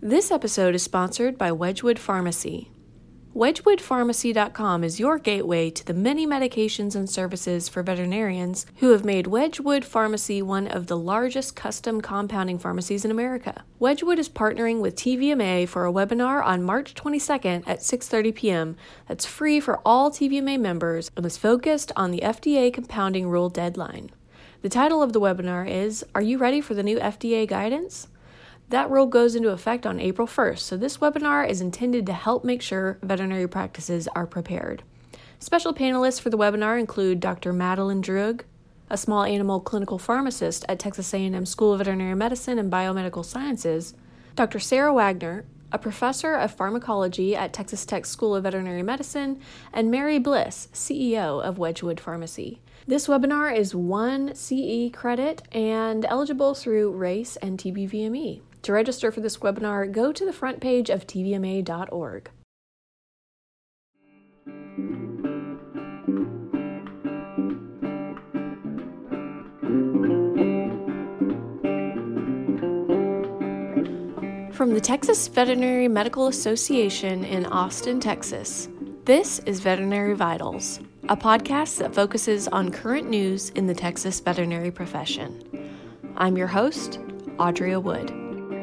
This episode is sponsored by Wedgwood Pharmacy. WedgwoodPharmacy.com is your gateway to the many medications and services for veterinarians who have made Wedgwood Pharmacy one of the largest custom compounding pharmacies in America. Wedgwood is partnering with TVMA for a webinar on March 22nd at 6:30 p.m. that's free for all TVMA members and is focused on the FDA compounding rule deadline. The title of the webinar is, Are You Ready for the New FDA Guidance? That rule goes into effect on April 1st, so this webinar is intended to help make sure veterinary practices are prepared. Special panelists for the webinar include Dr. Madeline Drug, a small animal clinical pharmacist at Texas A&M School of Veterinary Medicine and Biomedical Sciences, Dr. Sarah Wagner, a professor of pharmacology at Texas Tech School of Veterinary Medicine, and Mary Bliss, CEO of Wedgwood Pharmacy. This webinar is 1 CE credit and eligible through RACE and TBVME. To register for this webinar, go to the front page of tvma.org. From the Texas Veterinary Medical Association in Austin, Texas, this is Veterinary Vitals, a podcast that focuses on current news in the Texas veterinary profession. I'm your host, Audria Wood.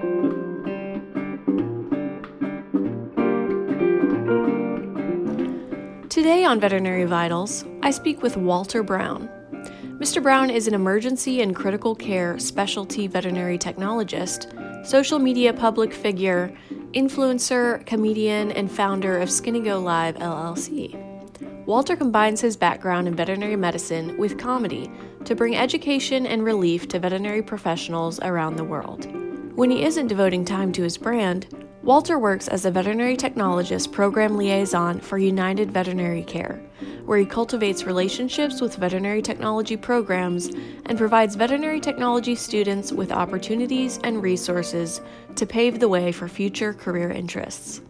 Today on Veterinary Vitals, I speak with Walter Brown. Mr. Brown is an emergency and critical care specialty veterinary technologist, social media public figure, influencer, comedian, and founder of Skinny Go Live LLC. Walter combines his background in veterinary medicine with comedy to bring education and relief to veterinary professionals around the world. When he isn't devoting time to his brand, Walter works as a veterinary technologist program liaison for United Veterinary Care, where he cultivates relationships with veterinary technology programs and provides veterinary technology students with opportunities and resources to pave the way for future career interests.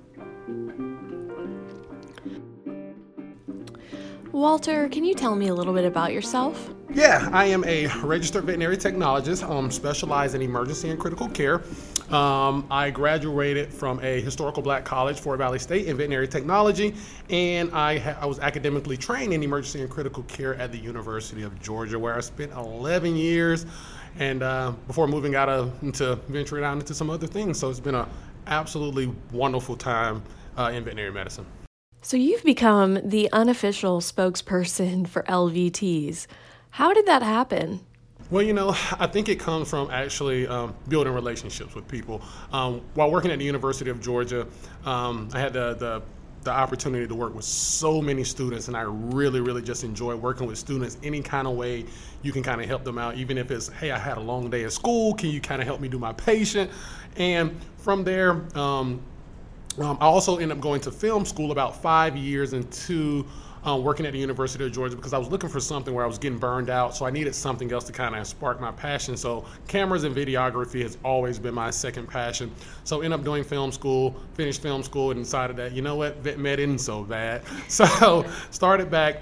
Walter, can you tell me a little bit about yourself? Yeah, I am a registered veterinary technologist, specialized in emergency and critical care. I graduated from a historical black college, Fort Valley State, in veterinary technology, and I was academically trained in emergency and critical care at the University of Georgia, where I spent 11 years, and before moving into venturing out into some other things. So it's been an absolutely wonderful time in veterinary medicine. So you've become the unofficial spokesperson for LVTs. How did that happen? Well, I think it comes from actually building relationships with people. While working at the University of Georgia, I had the opportunity to work with so many students, and I really, really just enjoy working with students any kind of way you can kind of help them out, even if it's, hey, I had a long day at school, can you kind of help me do my patient? And from there, I also ended up going to film school about 5 years into working at the University of Georgia because I was looking for something where I was getting burned out, so I needed something else to kind of spark my passion. So cameras and videography has always been my second passion. So ended up doing film school, finished film school, and decided that, you know what, vet med isn't so bad. So started back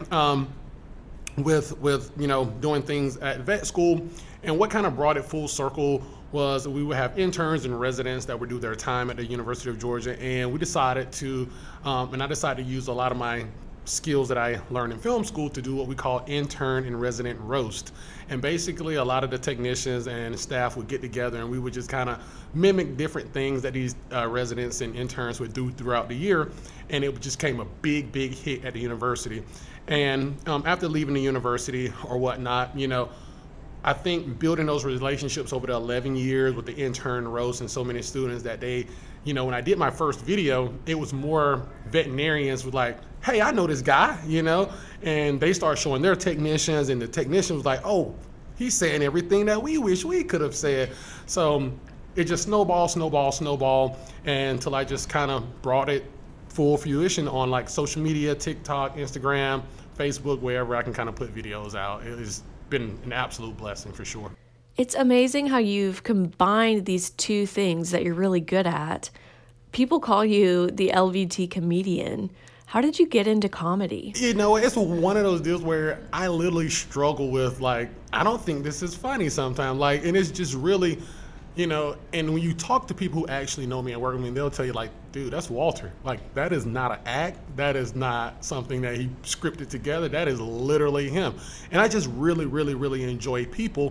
with doing things at vet school. And what kind of brought it full circle was we would have interns and residents that would do their time at the University of Georgia, and we decided to, I decided to use a lot of my skills that I learned in film school to do what we call intern and resident roast. And basically a lot of the technicians and staff would get together and we would just kind of mimic different things that these residents and interns would do throughout the year. And it just became a big, big hit at the university. And after leaving the university or whatnot, I think building those relationships over the 11 years with the intern roast and so many students that they, when I did my first video, it was more veterinarians were like, hey, I know this guy, and they start showing their technicians, and the technician was like, oh, he's saying everything that we wish we could have said. So it just snowball, and until I just kind of brought it full fruition on like social media, TikTok, Instagram, Facebook, wherever I can kind of put videos out. It has been an absolute blessing for sure. It's amazing how you've combined these two things that you're really good at. People call you the LVT comedian. How did you get into comedy? It's one of those deals where I literally struggle with, I don't think this is funny sometimes. And it's just really, And when you talk to people who actually know me and work with me, they'll tell you like, dude, that's Walter. Like, that is not an act. That is not something that he scripted together. That is literally him. And I just really, really, really enjoy people.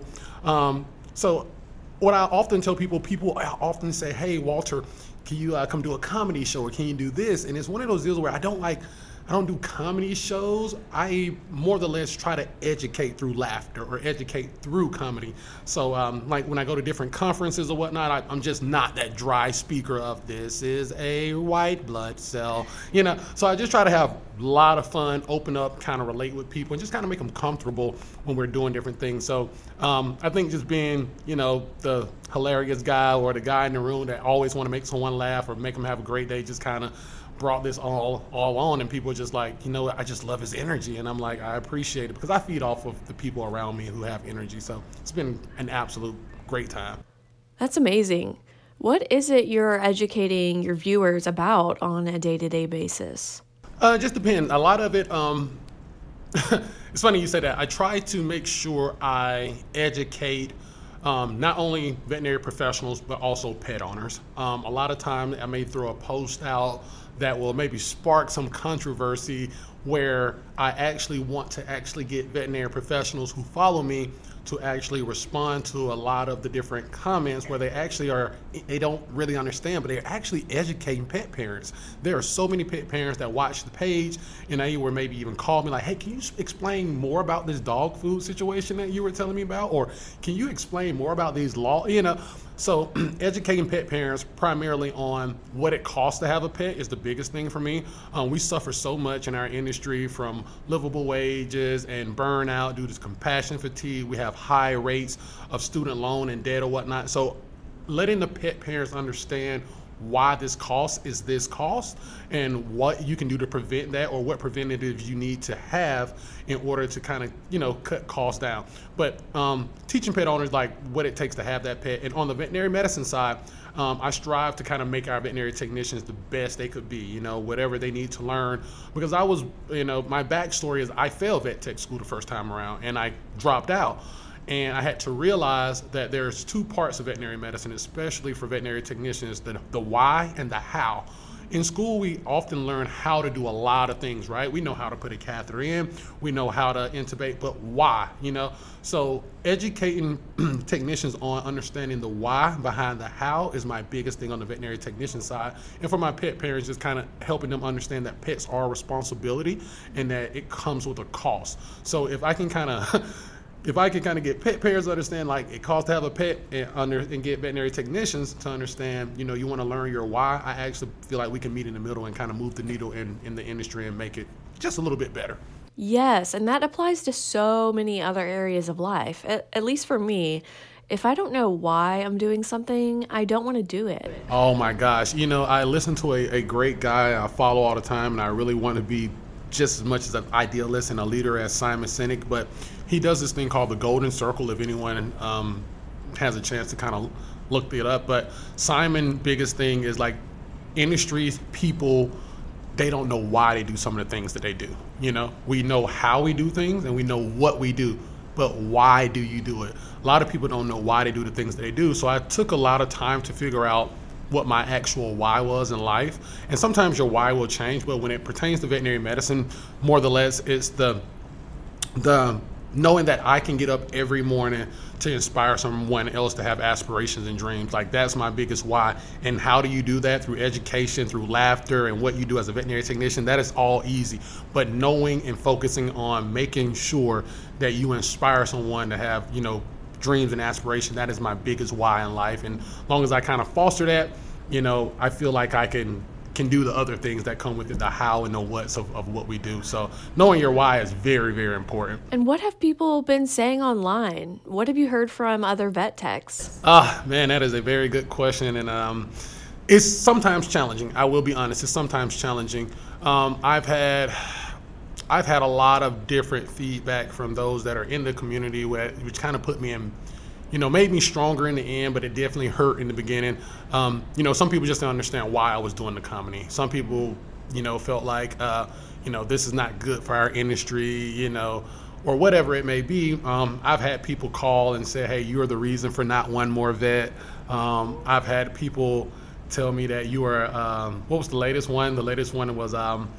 So what I often tell people often say, hey, Walter, can you come do a comedy show, or can you do this? And it's one of those deals where I don't do comedy shows. I more or less try to educate through laughter or educate through comedy. So like when I go to different conferences or whatnot, I'm just not that dry speaker of this is a white blood cell, So I just try to have a lot of fun, open up, kind of relate with people, and just kind of make them comfortable when we're doing different things. So I think just being, the hilarious guy or the guy in the room that always want to make someone laugh or make them have a great day just kind of brought this all on, and people are just like, I just love his energy, and I'm like, I appreciate it because I feed off of the people around me who have energy. So it's been an absolute great time. That's amazing. What is it you're educating your viewers about on a day-to-day basis? It just depends. A lot of it, it's funny you say that. I try to make sure I educate not only veterinary professionals, but also pet owners. A lot of times I may throw a post out that will maybe spark some controversy where I actually want to actually get veterinary professionals who follow me to actually respond to a lot of the different comments where they don't really understand, but they're actually educating pet parents. There are so many pet parents that watch the page and they were maybe even call me like, hey, can you explain more about this dog food situation that you were telling me about? Or can you explain more about these laws? So educating pet parents primarily on what it costs to have a pet is the biggest thing for me. We suffer so much in our industry from livable wages and burnout due to compassion fatigue. We have high rates of student loan and debt or whatnot. So letting the pet parents understand why this cost is this cost and what you can do to prevent that, or what preventatives you need to have in order to kind of, cut costs down. But teaching pet owners like what it takes to have that pet. And on the veterinary medicine side, I strive to kind of make our veterinary technicians the best they could be, whatever they need to learn. Because I was, my backstory is I failed vet tech school the first time around and I dropped out. And I had to realize that there's two parts of veterinary medicine, especially for veterinary technicians, the why and the how. In school, we often learn how to do a lot of things, right? We know how to put a catheter in, we know how to intubate, but why, So educating technicians on understanding the why behind the how is my biggest thing on the veterinary technician side. And for my pet parents, just kind of helping them understand that pets are a responsibility and that it comes with a cost. So if I can kind of get pet parents to understand like it costs to have a pet and get veterinary technicians to understand, you want to learn your why, I actually feel like we can meet in the middle and kind of move the needle in the industry and make it just a little bit better. Yes, and that applies to so many other areas of life. At least for me, if I don't know why I'm doing something, I don't want to do it. Oh my gosh. I listen to a great guy I follow all the time, and I really want to be just as much as an idealist and a leader as Simon Sinek, but he does this thing called the Golden Circle, if anyone has a chance to kind of look it up. But Simon's biggest thing is like industries, people, they don't know why they do some of the things that they do. We know how we do things and we know what we do, but why do you do it? A lot of people don't know why they do the things that they do. So I took a lot of time to figure out what my actual why was in life. And sometimes your why will change, but when it pertains to veterinary medicine, more or less it's the knowing that I can get up every morning to inspire someone else to have aspirations and dreams. Like that's my biggest why. And how do you do that? Through education, through laughter, and what you do as a veterinary technician. That is all easy. But knowing and focusing on making sure that you inspire someone to have, dreams and aspirations, that is my biggest why in life. And as long as I kind of foster that, I feel like I can do the other things that come with it, the how and the what's of what we do. So knowing your why is very, very important. And what have people been saying online? What have you heard from other vet techs? Man, that is a very good question. And it's sometimes challenging. I will be honest, it's sometimes challenging. I've had a lot of different feedback from those that are in the community, which kind of put me in, made me stronger in the end, but it definitely hurt in the beginning. Some people just didn't understand why I was doing the comedy. Some people, felt like, this is not good for our industry, or whatever it may be. I've had people call and say, hey, you're the reason for not one more vet. I've had people tell me that you are, what was the latest one? The latest one was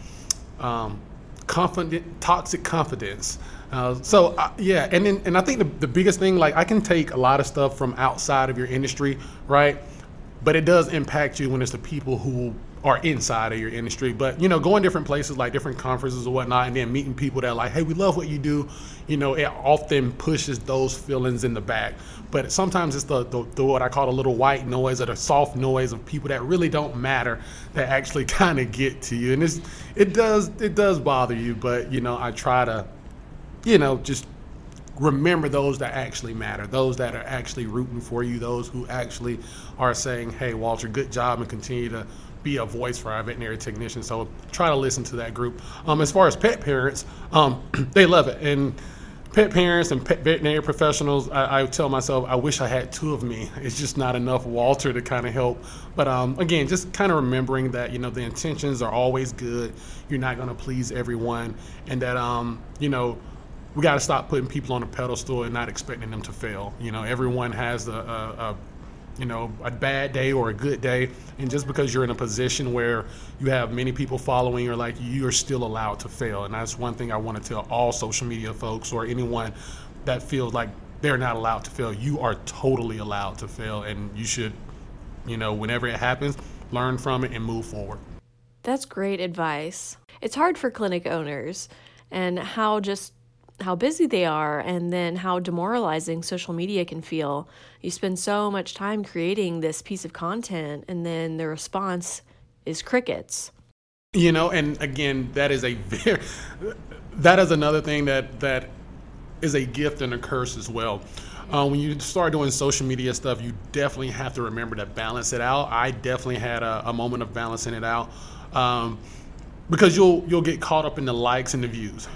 toxic confidence. Yeah, and I think the biggest thing, like I can take a lot of stuff from outside of your industry, right? But it does impact you when it's the people who are inside of your industry. But going different places, like different conferences or whatnot, and then meeting people that are like, hey, we love what you do. It often pushes those feelings in the back. But sometimes it's the what I call the little white noise or the soft noise of people that really don't matter that actually kind of get to you. And it does bother you. But I try to just remember those that actually matter, those that are actually rooting for you, those who actually are saying, hey, Walter, good job, and continue to be a voice for our veterinary technicians. So try to listen to that group. As far as pet parents, they love it. And pet parents and pet veterinary professionals, I tell myself, I wish I had two of me. It's just not enough Walter to kind of help. But again, just kind of remembering that, the intentions are always good. You're not going to please everyone. And that, we got to stop putting people on a pedestal and not expecting them to fail. Everyone has a bad day or a good day. And just because you're in a position where you have many people following, you're still allowed to fail. And that's one thing I want to tell all social media folks or anyone that feels like they're not allowed to fail. You are totally allowed to fail. And you should, whenever it happens, learn from it and move forward. That's great advice. It's hard for clinic owners and how busy they are, and then how demoralizing social media can feel. You spend so much time creating this piece of content, and then the response is crickets. And again, that is another thing that is a gift and a curse as well. When you start doing social media stuff, you definitely have to remember to balance it out. I definitely had a moment of balancing it out. Because you'll get caught up in the likes and the views.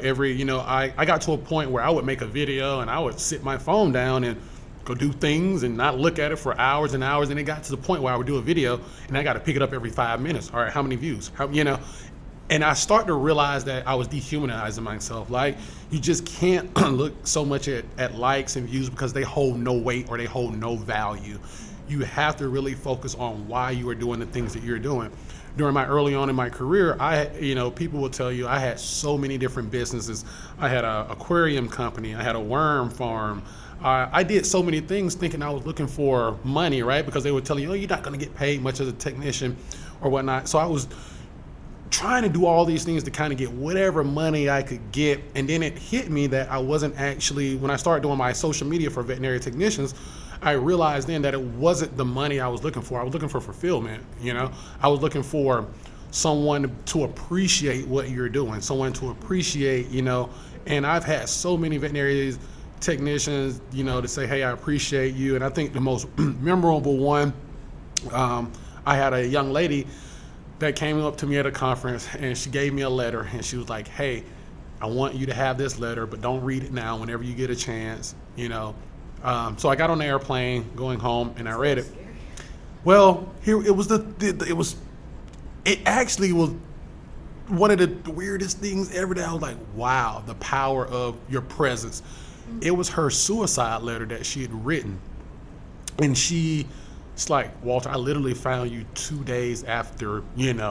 I got to a point where I would make a video and I would sit my phone down and go do things and not look at it for hours and hours. And it got to the point where I would do a video and I got to pick it up every 5 minutes. All right, how many views? And I start to realize that I was dehumanizing myself. Like, you just can't look so much at likes and views because they hold no weight or they hold no value. You have to really focus on why you are doing the things that you're doing. During my early on in my career, people will tell you I had so many different businesses. I had an aquarium company. I had a worm farm. I did so many things thinking I was looking for money, right? Because they would tell you, you're not going to get paid much as a technician or whatnot. So I was trying to do all these things to kind of get whatever money I could get. And then it hit me that I wasn't actually, when I started doing my social media for veterinary technicians, I realized then that it wasn't the money I was looking for. I was looking for fulfillment, I was looking for someone to appreciate what you're doing, someone to appreciate, and I've had so many veterinary technicians, to say, hey, I appreciate you. And I think the most memorable one, I had a young lady that came up to me at a conference and she gave me a letter and she was like, hey, I want you to have this letter, but don't read it now, whenever you get a chance, So I got on the airplane going home and I read it. Well, here it was it actually was one of the weirdest things ever that I was like, wow, the power of your presence. It was her suicide letter that she had written. And it's like, Walter, I literally found you 2 days after,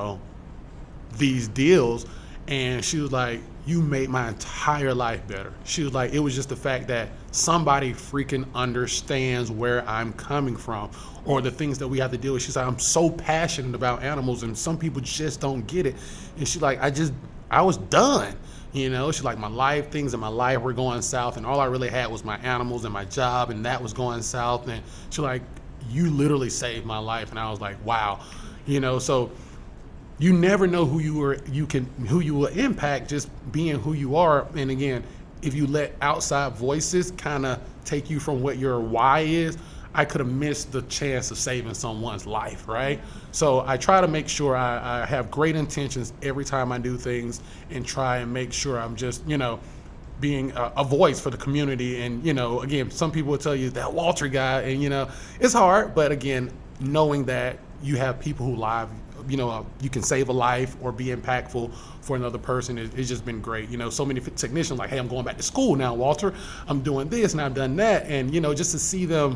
these deals. And she was like, you made my entire life better. She was like, it was just the fact that somebody freaking understands where I'm coming from or the things that we have to deal with. She's like, I'm so passionate about animals and some people just don't get it. And she's like, I was done. She's like, things in my life were going south and all I really had was my animals and my job and that was going south. And she's like, you literally saved my life. And I was like, wow. So you never know who you will impact just being who you are. And again, if you let outside voices kind of take you from what your why is, I could have missed the chance of saving someone's life, right? So I try to make sure I have great intentions every time I do things and try and make sure I'm just, being a voice for the community. And, again, some people will tell you that Walter guy and, it's hard. But again, knowing that you have people who you can save a life or be impactful for another person. It's just been great. So many technicians like, hey, I'm going back to school now, Walter. I'm doing this and I've done that. And, just to see them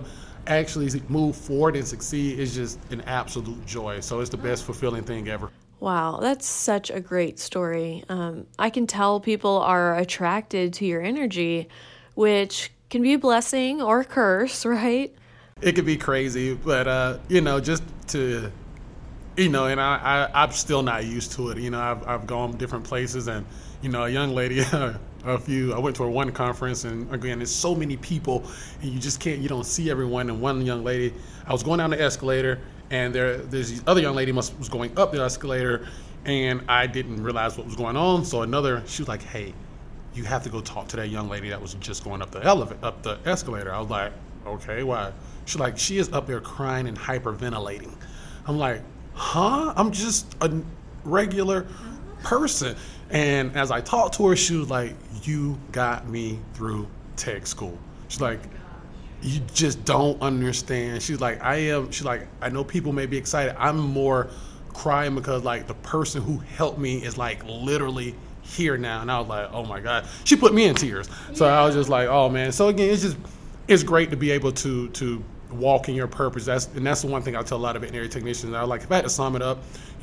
actually move forward and succeed is just an absolute joy. So it's the best fulfilling thing ever. Wow, that's such a great story. I can tell people are attracted to your energy, which can be a blessing or a curse, right? It could be crazy, but just to, and I'm still not used to it. I've gone different places, and a young lady, I went to one conference, and again, there's so many people, and you don't see everyone. And one young lady, I was going down the escalator, and there's this other young lady was going up the escalator, and I didn't realize what was going on. So she was like, "Hey, you have to go talk to that young lady that was just going up the escalator." I was like, "Okay, why?" She's like, "She is up there crying and hyperventilating." I'm like, "Huh? I'm just a regular person." And as I talked to her, she was like, "You got me through tech school." She's like, "You just don't understand." She's like, "I know people may be excited. I'm more crying because like the person who helped me is like literally here now." And I was like, "Oh my God." She put me in tears. So I was just like, "Oh man." So again, it's great to be able to walk in your purpose. That's the one thing I tell a lot of veterinary technicians. I like, if I had to sum it up,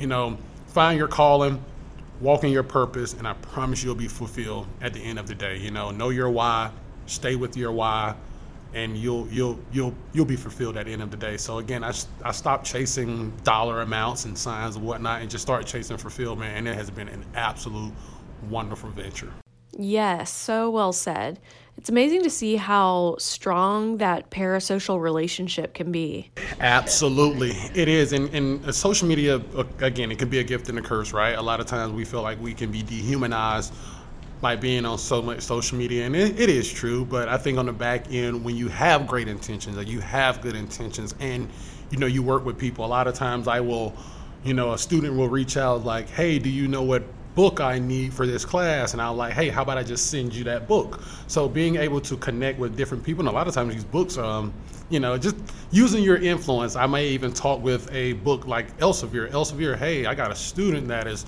find your calling, walk in your purpose, and I promise you'll be fulfilled at the end of the day. Know your why, stay with your why, and you'll be fulfilled at the end of the day. So again, I stopped chasing dollar amounts and signs and whatnot, and just started chasing fulfillment, and it has been an absolute wonderful venture. Yes, so well said. It's amazing to see how strong that parasocial relationship can be. Absolutely. It is. And social media, again, it can be a gift and a curse, right? A lot of times we feel like we can be dehumanized by being on so much social media, and it is true. But I think on the back end, when you have great intentions, or you have good intentions, and you work with people, a lot of times a student will reach out like, "Hey, do you know what book I need for this class?" And I'm like, "Hey, how about I just send you that book?" So being able to connect with different people, and a lot of times these books, just using your influence. I may even talk with a book like Elsevier. "Hey, I got a student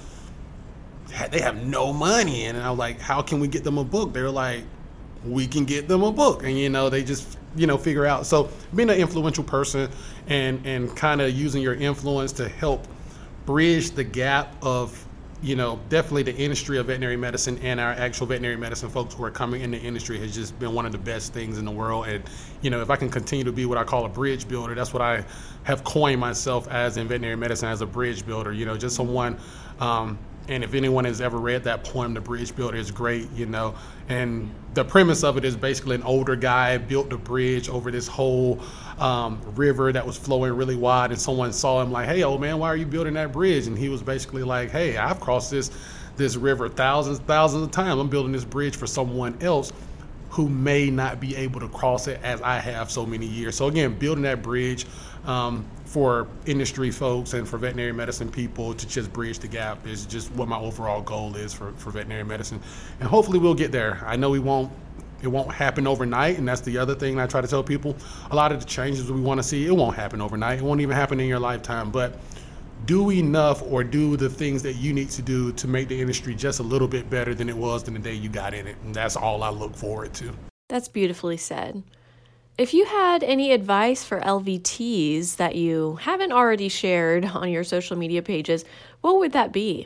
they have no money," and I'm like, "How can we get them a book?" They're like, "We can get them a book." And they just figure out. So being an influential person and kind of using your influence to help bridge the gap of definitely the industry of veterinary medicine and our actual veterinary medicine folks who are coming in the industry has just been one of the best things in the world. And if I can continue to be what I call a bridge builder, that's what I have coined myself as in veterinary medicine, as a bridge builder. Just someone. And if anyone has ever read that poem, The Bridge Builder, is great, And the premise of it is basically an older guy built a bridge over this whole river that was flowing really wide, and someone saw him like, "Hey, old man, why are you building that bridge?" And he was basically like, "Hey, I've crossed this river thousands of times. I'm building this bridge for someone else who may not be able to cross it as I have so many years." So again, building that bridge for industry folks and for veterinary medicine people to just bridge the gap is just what my overall goal is for veterinary medicine. And hopefully we'll get there. I know it won't happen overnight, and that's the other thing I try to tell people. A lot of the changes we want to see, it won't happen overnight. It won't even happen in your lifetime, but do enough or do the things that you need to do to make the industry just a little bit better than it was than the day you got in it. And that's all I look forward to. That's beautifully said. If you had any advice for LVTs that you haven't already shared on your social media pages, what would that be?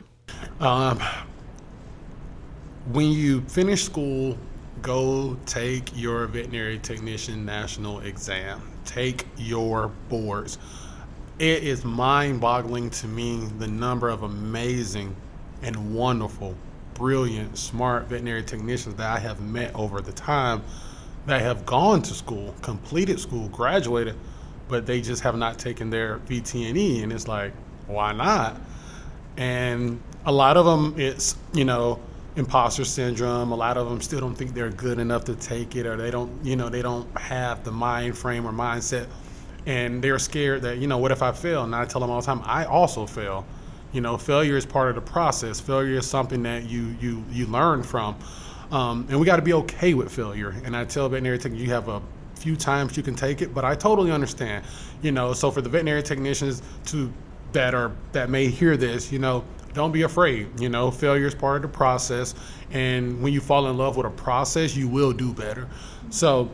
When you finish school, go take your veterinary technician national exam. Take your boards. It is mind-boggling to me the number of amazing and wonderful, brilliant, smart veterinary technicians that I have met over the time that have gone to school, completed school, graduated, but they just have not taken their VTNE. And it's like, why not? And a lot of them, it's, imposter syndrome. A lot of them still don't think they're good enough to take it, or they don't have the mind frame or mindset. And they're scared that, what if I fail? And I tell them all the time, I also fail. Failure is part of the process. Failure is something that you learn from. And we got to be okay with failure. And I tell veterinary technicians, you have a few times you can take it, but I totally understand. So for the veterinary technicians that may hear this, don't be afraid. Failure is part of the process. And when you fall in love with a process, you will do better. So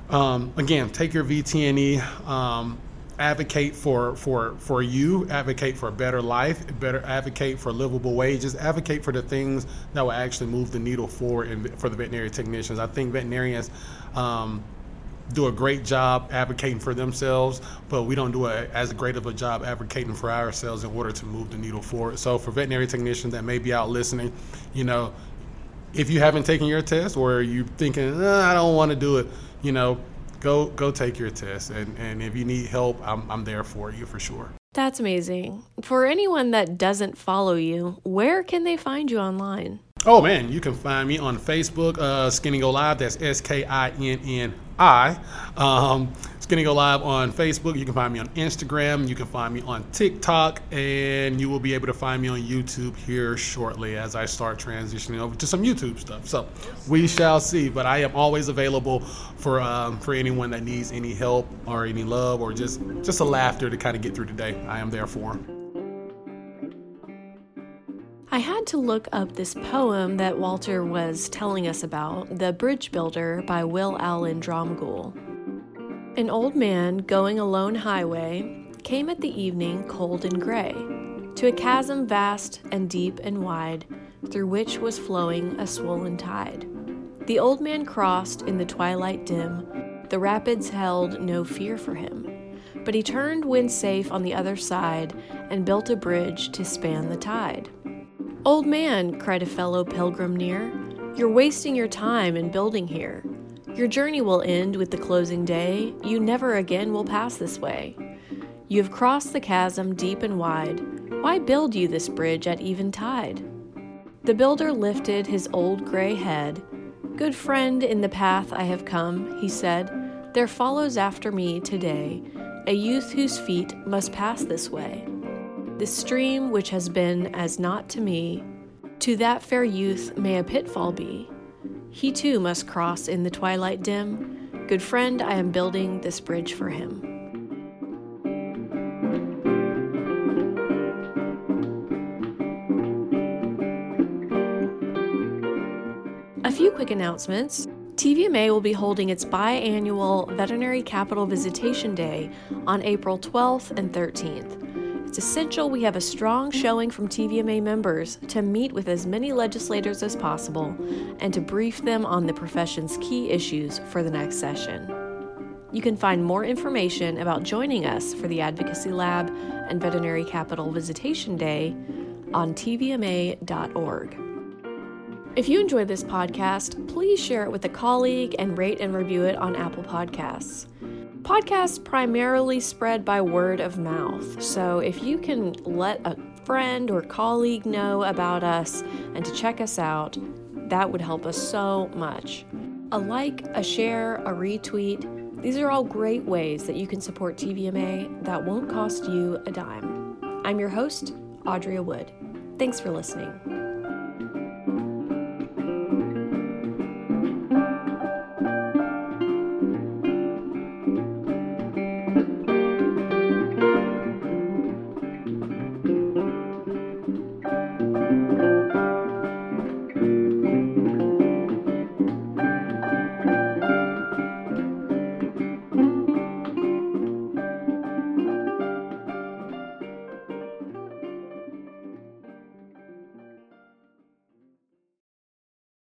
Again, take your VTNE. Advocate for you, advocate for a better life, better advocate for livable wages, advocate for the things that will actually move the needle forward for the veterinary technicians. I think veterinarians do a great job advocating for themselves, but we don't do as great of a job advocating for ourselves in order to move the needle forward. So for veterinary technicians that may be out listening, if you haven't taken your test or you're thinking, I don't want to do it, go take your test. And if you need help, I'm there for you for sure. That's amazing. For anyone that doesn't follow you, where can they find you online? Oh man, you can find me on Facebook, Skinny Go Live. That's SKINNI. Skinny Go Live on Facebook. You can find me on Instagram. You can find me on TikTok, and you will be able to find me on YouTube here shortly as I start transitioning over to some YouTube stuff. So we shall see. But I am always available for anyone that needs any help or any love or just a laughter to kind of get through the day. I am there for them. I had to look up this poem that Walter was telling us about, The Bridge Builder by Will Allen Dromgoole. An old man going a lone highway came at the evening cold and gray to a chasm vast and deep and wide through which was flowing a swollen tide. The old man crossed in the twilight dim, the rapids held no fear for him, but he turned when safe on the other side and built a bridge to span the tide. "Old man," cried a fellow pilgrim near, "you're wasting your time in building here. Your journey will end with the closing day. You never again will pass this way. You have crossed the chasm deep and wide. Why build you this bridge at even tide?" The builder lifted his old gray head. "Good friend, in the path I have come," he said, "there follows after me today a youth whose feet must pass this way. This stream which has been as naught to me, to that fair youth may a pitfall be. He too must cross in the twilight dim. Good friend, I am building this bridge for him." A few quick announcements. TVMA will be holding its biannual Veterinary Capital Visitation Day on April 12th and 13th. It's essential we have a strong showing from TVMA members to meet with as many legislators as possible and to brief them on the profession's key issues for the next session. You can find more information about joining us for the Advocacy Lab and Veterinary Capital Visitation Day on tvma.org. If you enjoyed this podcast, please share it with a colleague and rate and review it on Apple Podcasts. Podcasts primarily spread by word of mouth, so if you can let a friend or colleague know about us and to check us out, that would help us so much. A like, a share, a retweet, these are all great ways that you can support TVMA that won't cost you a dime. I'm your host, Audria Wood. Thanks for listening.